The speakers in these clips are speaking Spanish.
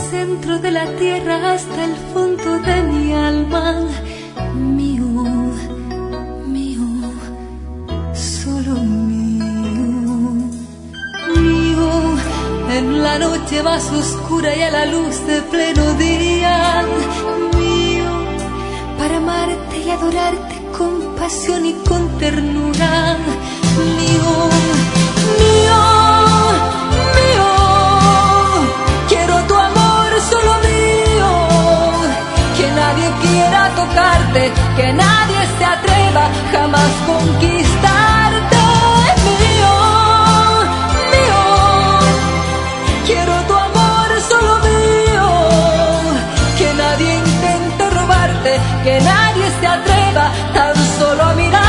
centro de la tierra hasta el fondo de mi alma. Mío, mío, solo mío. Mío, en la noche más oscura y a la luz de pleno día. Mío, para amarte y adorarte con pasión y con ternura. Mío, mío, mío, quiero tu amor solo mío. Que nadie quiera tocarte, que nadie se atreva jamás conquistarte. Mío, mío, quiero tu amor solo mío. Que nadie intente robarte, que nadie se atreva tan solo a mirarte.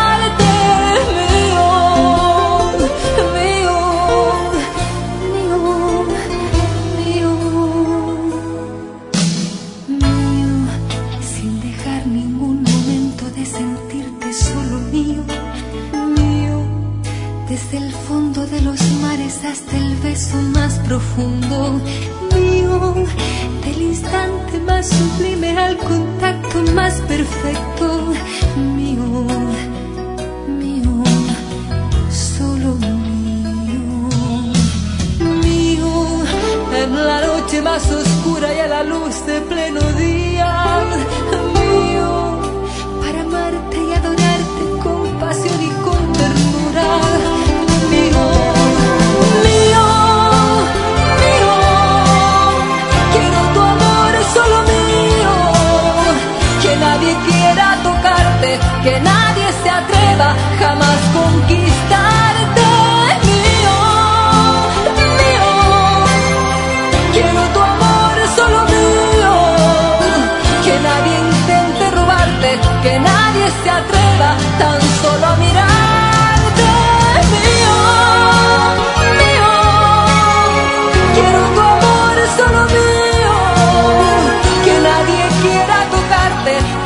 Desde el fondo de los mares hasta el beso más profundo. Mío, del instante más sublime al contacto más perfecto. Mío, mío, solo mío. Mío, en la noche más oscura y a la luz de pleno día. Mío, para amarte y adorarte con pasión y con ternura. Mío, mío, mío, quiero tu amor solo mío. Que nadie quiera tocarte, que nadie se atreva jamás conquistarte. Mío, mío, quiero tu amor solo mío. Que nadie intente robarte, que nadie se atreva tan solo a mirarte. Mío, mío, quiero tu amor solo mío. Que nadie quiera tocarte,